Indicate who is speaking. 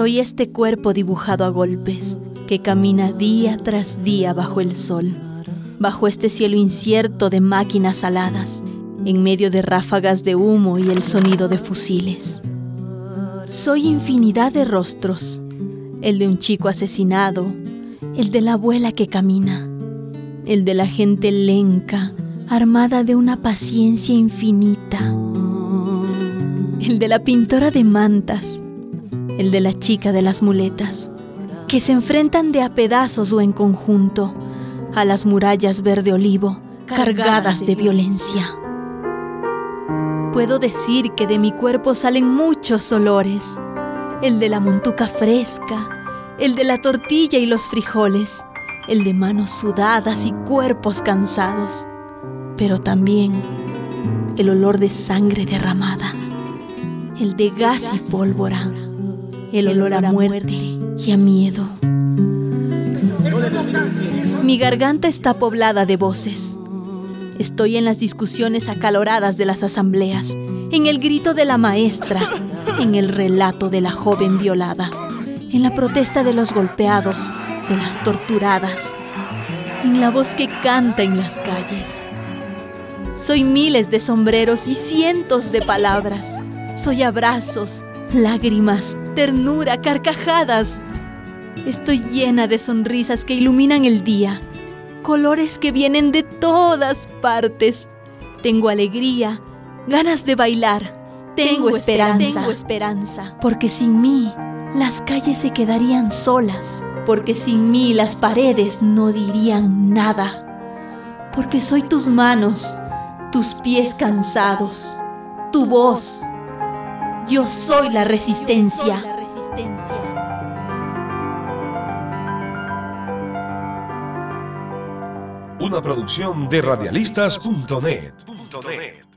Speaker 1: Soy este cuerpo dibujado a golpes, que camina día tras día bajo el sol, bajo este cielo incierto de máquinas aladas, en medio de ráfagas de humo y el sonido de fusiles. Soy infinidad de rostros, el de un chico asesinado, el de la abuela que camina, el de la gente lenca, armada de una paciencia infinita, el de la pintora de mantas, el de la chica de las muletas, que se enfrentan de a pedazos o en conjunto a las murallas verde olivo cargadas de violencia. Puedo decir que de mi cuerpo salen muchos olores, el de la montuca fresca, el de la tortilla y los frijoles, el de manos sudadas y cuerpos cansados, pero también el olor de sangre derramada, el de gas y pólvora, el olor a muerte y a miedo. Mi garganta está poblada de voces. Estoy en las discusiones acaloradas de las asambleas, en el grito de la maestra, en el relato de la joven violada, en la protesta de los golpeados, de las torturadas, en la voz que canta en las calles. Soy miles de sombreros y cientos de palabras. Soy abrazos, lágrimas, ternura, carcajadas. Estoy llena de sonrisas que iluminan el día, colores que vienen de todas partes. Tengo alegría, ganas de bailar. Tengo esperanza. Porque sin mí, las calles se quedarían solas. Porque sin mí, las paredes no dirían nada. Porque soy tus manos, tus pies cansados, tu voz. Yo soy la resistencia.
Speaker 2: Una producción de radialistas.net.